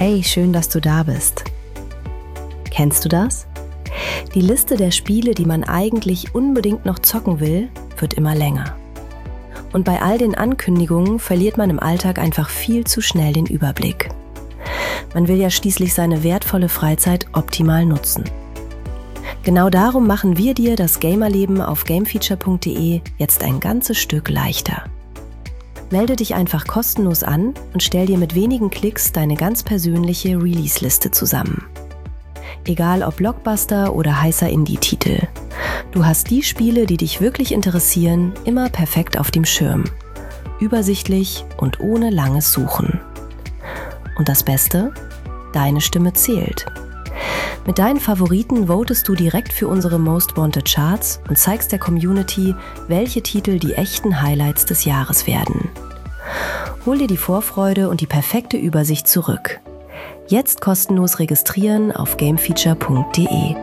Hey, schön, dass du da bist. Kennst du das? Die Liste der Spiele, die man eigentlich unbedingt noch zocken will, wird immer länger. Und bei all den Ankündigungen verliert man im Alltag einfach viel zu schnell den Überblick. Man will ja schließlich seine wertvolle Freizeit optimal nutzen. Genau darum machen wir dir das Gamerleben auf gamefeature.de jetzt ein ganzes Stück leichter. Melde dich einfach kostenlos an und stell dir mit wenigen Klicks deine ganz persönliche Release-Liste zusammen. Egal ob Blockbuster oder heißer Indie-Titel. Du hast die Spiele, die dich wirklich interessieren, immer perfekt auf dem Schirm. Übersichtlich und ohne langes Suchen. Und das Beste? Deine Stimme zählt. Mit deinen Favoriten votest du direkt für unsere Most Wanted Charts und zeigst der Community, welche Titel die echten Highlights des Jahres werden. Hol dir die Vorfreude und die perfekte Übersicht zurück. Jetzt kostenlos registrieren auf gamefeature.de.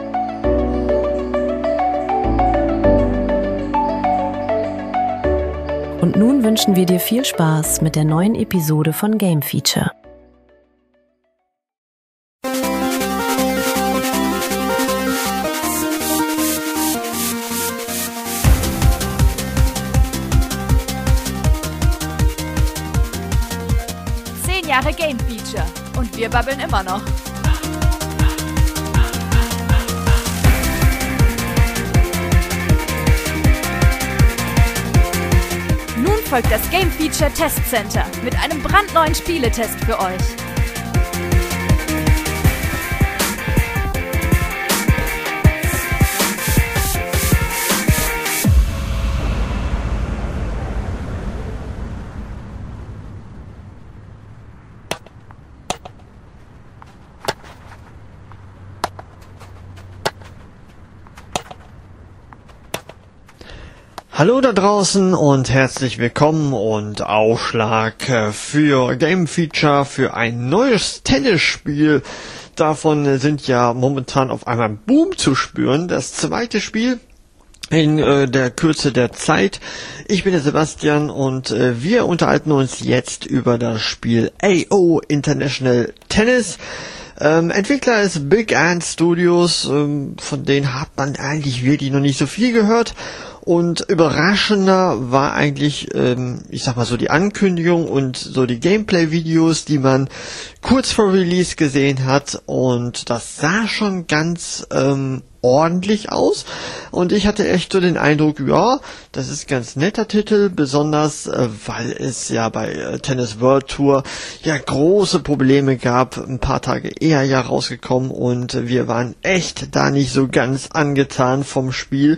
Und nun wünschen wir dir viel Spaß mit der neuen Episode von Game Feature. Jahre Game Feature und wir babbeln immer noch. Nun folgt das Game Feature Test Center mit einem brandneuen Spieletest für euch. Hallo da draußen und herzlich willkommen und Aufschlag für Game Feature für ein neues Tennisspiel. Davon sind ja momentan auf einmal Boom zu spüren. Das zweite Spiel in der Kürze der Zeit. Ich bin der Sebastian und wir unterhalten uns jetzt über das Spiel AO International Tennis. Entwickler ist Big Ant Studios, von denen hat man eigentlich wirklich noch nicht so viel gehört. Und überraschender war eigentlich, ich sag mal so, die Ankündigung und so die Gameplay-Videos, die man kurz vor Release gesehen hat. Und das sah schon ganz ordentlich aus. Und ich hatte echt so den Eindruck, ja, das ist ein ganz netter Titel, besonders weil es ja bei Tennis World Tour ja große Probleme gab, ein paar Tage eher ja rausgekommen. Und wir waren echt da nicht so ganz angetan vom Spiel.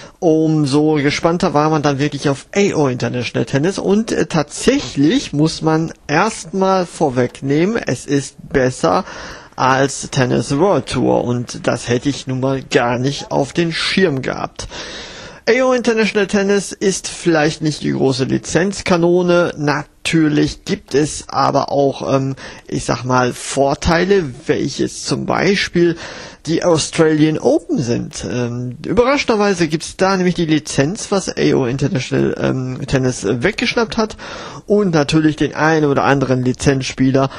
Umso gespannter war man dann wirklich auf AO International Tennis und tatsächlich muss man erstmal vorwegnehmen, es ist besser als Tennis World Tour und das hätte ich nun mal gar nicht auf den Schirm gehabt. AO International Tennis ist vielleicht nicht die große Lizenzkanone, natürlich gibt es aber auch, ich sag mal, Vorteile, welches zum Beispiel die Australian Open sind. Überraschenderweise gibt es da nämlich die Lizenz, was AO International Tennis weggeschnappt hat und natürlich den einen oder anderen Lizenzspieler.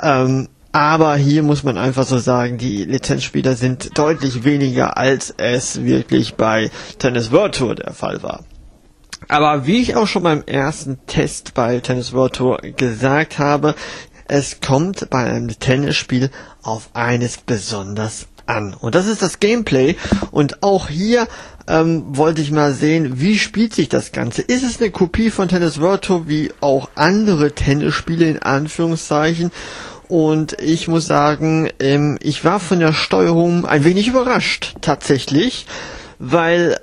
Aber hier muss man einfach so sagen, die Lizenzspieler sind deutlich weniger, als es wirklich bei Tennis World Tour der Fall war. Aber wie ich auch schon beim ersten Test bei Tennis World Tour gesagt habe, es kommt bei einem Tennisspiel auf eines besonders an. Und das ist das Gameplay. Und auch hier wollte ich mal sehen, wie spielt sich das Ganze. Ist es eine Kopie von Tennis World Tour wie auch andere Tennisspiele in Anführungszeichen? Und ich muss sagen, ich war von der Steuerung ein wenig überrascht, tatsächlich, weil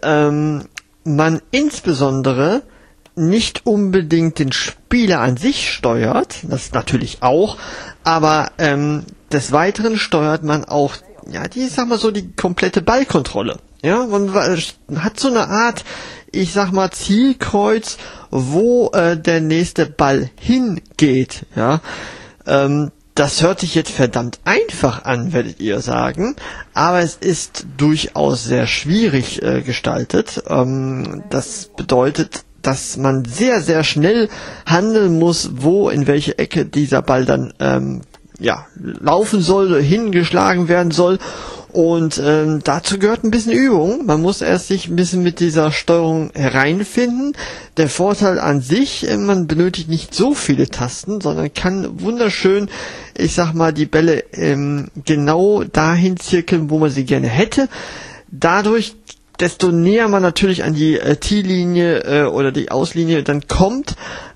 man insbesondere nicht unbedingt den Spieler an sich steuert, das natürlich auch, aber des Weiteren steuert man auch, ja, die komplette Ballkontrolle. Ja, man hat so eine Art, ich sag mal, Zielkreuz, wo der nächste Ball hingeht, ja. Das hört sich jetzt verdammt einfach an, werdet ihr sagen, aber es ist durchaus sehr schwierig gestaltet. Das bedeutet, dass man sehr, sehr schnell handeln muss, wo in welche Ecke dieser Ball dann laufen soll, hingeschlagen werden soll. Und dazu gehört ein bisschen Übung. Man muss erst sich ein bisschen mit dieser Steuerung hereinfinden. Der Vorteil an sich, man benötigt nicht so viele Tasten, sondern kann wunderschön, ich sag mal, die Bälle genau dahin zirkeln, wo man sie gerne hätte. Dadurch, desto näher man natürlich an die T-Linie oder die Auslinie dann kommt,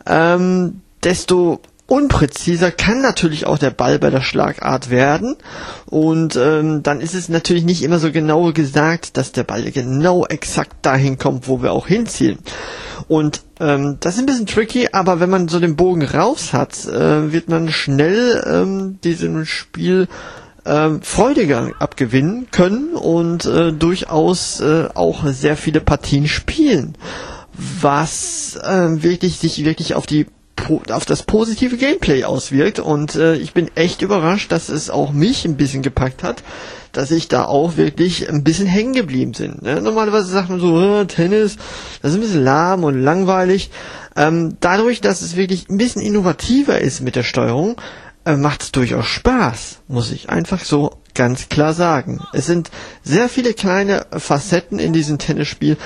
desto unpräziser kann natürlich auch der Ball bei der Schlagart werden, und dann ist es natürlich nicht immer so genau gesagt, dass der Ball genau exakt dahin kommt, wo wir auch hinzielen. Und das ist ein bisschen tricky, aber wenn man so den Bogen raus hat, wird man schnell diesem Spiel freudiger abgewinnen können und durchaus auch sehr viele Partien spielen, was sich wirklich auf das positive Gameplay auswirkt. Und ich bin echt überrascht, dass es auch mich ein bisschen gepackt hat, dass ich da auch wirklich ein bisschen hängen geblieben bin. Ne? Normalerweise sagt man so, Tennis, das ist ein bisschen lahm und langweilig. Dadurch, dass es wirklich ein bisschen innovativer ist mit der Steuerung, macht es durchaus Spaß, muss ich einfach so ganz klar sagen. Es sind sehr viele kleine Facetten in diesem Tennisspiel,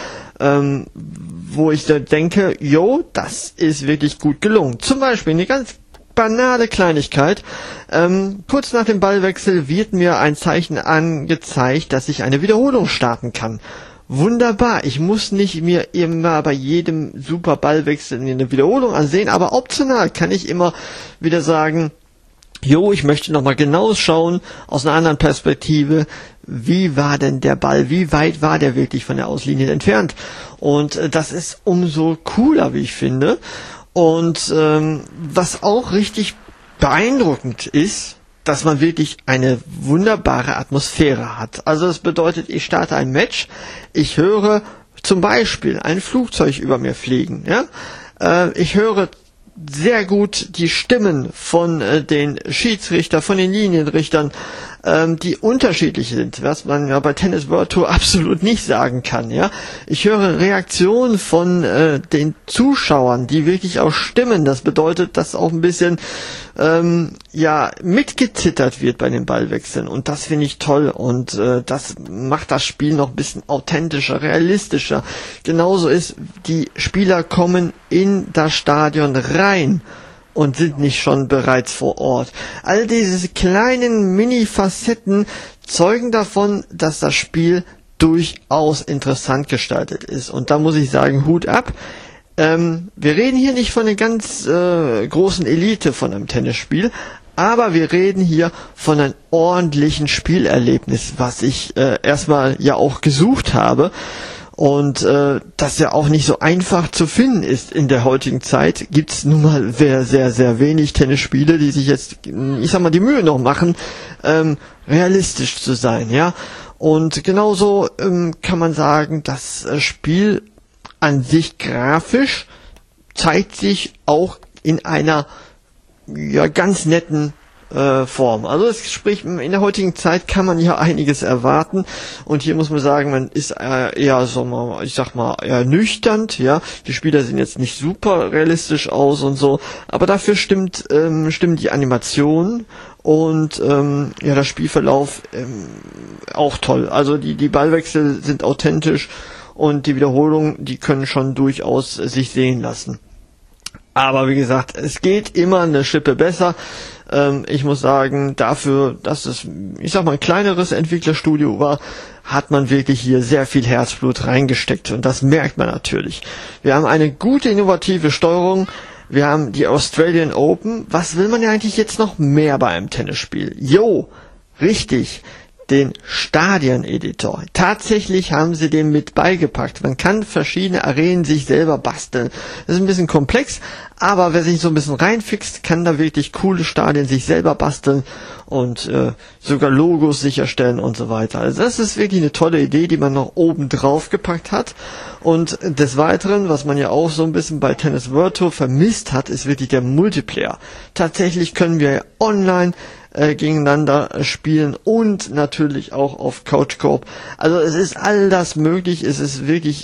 wo ich da denke, das ist wirklich gut gelungen. Zum Beispiel eine ganz banale Kleinigkeit. Kurz nach dem Ballwechsel wird mir ein Zeichen angezeigt, dass ich eine Wiederholung starten kann. Wunderbar, ich muss nicht mir immer bei jedem super Ballwechsel eine Wiederholung ansehen, aber optional kann ich immer wieder sagen, ich möchte nochmal genau schauen, aus einer anderen Perspektive, wie war denn der Ball, wie weit war der wirklich von der Auslinie entfernt. Und das ist umso cooler, wie ich finde. Und was auch richtig beeindruckend ist, dass man wirklich eine wunderbare Atmosphäre hat. Also das bedeutet, ich starte ein Match, ich höre zum Beispiel ein Flugzeug über mir fliegen. Ja? Ich höre sehr gut die Stimmen von den Schiedsrichtern, von den Linienrichtern, die unterschiedlich sind, was man ja bei Tennis World Tour absolut nicht sagen kann. Ja, ich höre Reaktionen von den Zuschauern, die wirklich auch stimmen. Das bedeutet, dass auch ein bisschen mitgezittert wird bei den Ballwechseln, und das finde ich toll, und das macht das Spiel noch ein bisschen authentischer, realistischer. Genauso ist, die Spieler kommen in das Stadion rein und sind nicht schon bereits vor Ort. All diese kleinen Mini-Facetten zeugen davon, dass das Spiel durchaus interessant gestaltet ist. Und da muss ich sagen, Hut ab. Wir reden hier nicht von einer ganz großen Elite von einem Tennisspiel, aber wir reden hier von einem ordentlichen Spielerlebnis, was ich erstmal ja auch gesucht habe. Und das ja auch nicht so einfach zu finden ist in der heutigen Zeit, gibt's nun mal sehr, sehr, sehr wenig Tennisspiele, die sich jetzt, ich sag mal, die Mühe noch machen, realistisch zu sein, ja. Und genauso kann man sagen, das Spiel an sich grafisch zeigt sich auch in einer ganz netten Form. Also sprich, in der heutigen Zeit kann man ja einiges erwarten, und hier muss man sagen, man ist eher so, ich sag mal, eher nüchtern, ja. Die Spieler sehen jetzt nicht super realistisch aus und so, aber dafür stimmen die Animationen und der Spielverlauf auch toll. Also die Ballwechsel sind authentisch, und die Wiederholungen, die können schon durchaus sich sehen lassen. Aber wie gesagt, es geht immer eine Schippe besser. Ich muss sagen, dafür, dass es, ich sag mal, ein kleineres Entwicklerstudio war, hat man wirklich hier sehr viel Herzblut reingesteckt, und das merkt man natürlich. Wir haben eine gute, innovative Steuerung. Wir haben die Australian Open. Was will man ja eigentlich jetzt noch mehr bei einem Tennisspiel? Richtig. Den Stadion-Editor. Tatsächlich haben sie den mit beigepackt. Man kann verschiedene Arenen sich selber basteln. Das ist ein bisschen komplex, aber wer sich so ein bisschen reinfixt, kann da wirklich coole Stadien sich selber basteln und sogar Logos sicherstellen und so weiter. Also das ist wirklich eine tolle Idee, die man noch oben drauf gepackt hat. Und des Weiteren, was man ja auch so ein bisschen bei Tennis World Tour vermisst hat, ist wirklich der Multiplayer. Tatsächlich können wir online gegeneinander spielen und natürlich auch auf Couch Coop. Also es ist all das möglich, es ist wirklich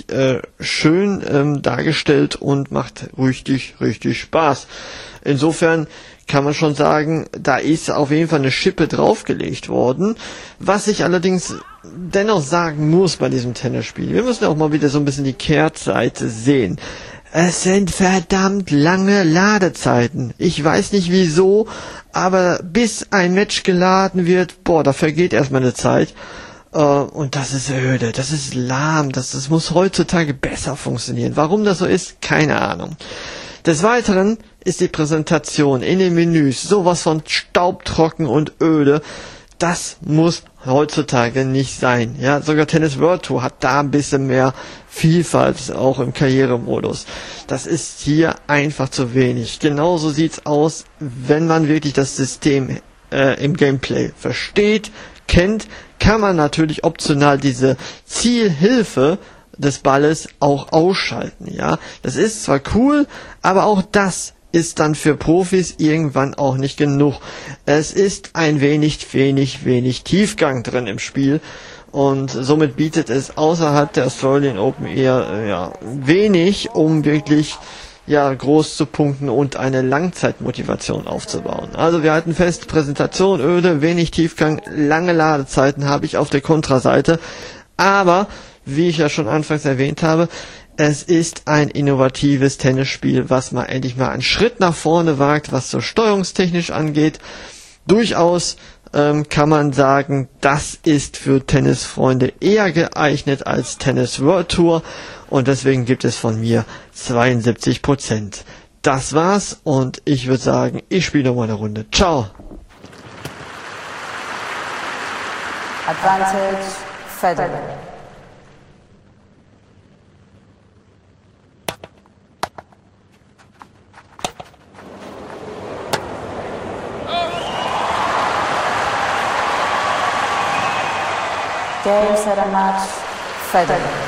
schön dargestellt und macht richtig, richtig Spaß. Insofern kann man schon sagen, da ist auf jeden Fall eine Schippe draufgelegt worden. Was ich allerdings dennoch sagen muss bei diesem Tennisspiel, wir müssen auch mal wieder so ein bisschen die Kehrseite sehen. Es sind verdammt lange Ladezeiten. Ich weiß nicht wieso, aber bis ein Match geladen wird, da vergeht erstmal eine Zeit. Und das ist öde, das ist lahm, das muss heutzutage besser funktionieren. Warum das so ist, keine Ahnung. Des Weiteren ist die Präsentation in den Menüs sowas von staubtrocken und öde. Das muss heutzutage nicht sein. Ja, sogar Tennis World Tour hat da ein bisschen mehr Vielfalt, auch im Karrieremodus. Das ist hier einfach zu wenig. Genauso sieht's aus, wenn man wirklich das System im Gameplay versteht, kennt, kann man natürlich optional diese Zielhilfe des Balles auch ausschalten. Ja, das ist zwar cool, aber auch das ist dann für Profis irgendwann auch nicht genug. Es ist ein wenig Tiefgang drin im Spiel und somit bietet es außerhalb der Australian Open eher wenig, um wirklich groß zu punkten und eine Langzeitmotivation aufzubauen. Also wir halten fest, Präsentation öde, wenig Tiefgang, lange Ladezeiten habe ich auf der Kontraseite, aber wie ich ja schon anfangs erwähnt habe, es ist ein innovatives Tennisspiel, was mal endlich mal einen Schritt nach vorne wagt, was so steuerungstechnisch angeht. Durchaus kann man sagen, das ist für Tennisfreunde eher geeignet als Tennis World Tour und deswegen gibt es von mir 72%. Das war's und ich würde sagen, ich spiele noch mal eine Runde. Ciao! Advantage Federer. Game, set, and match, Federer.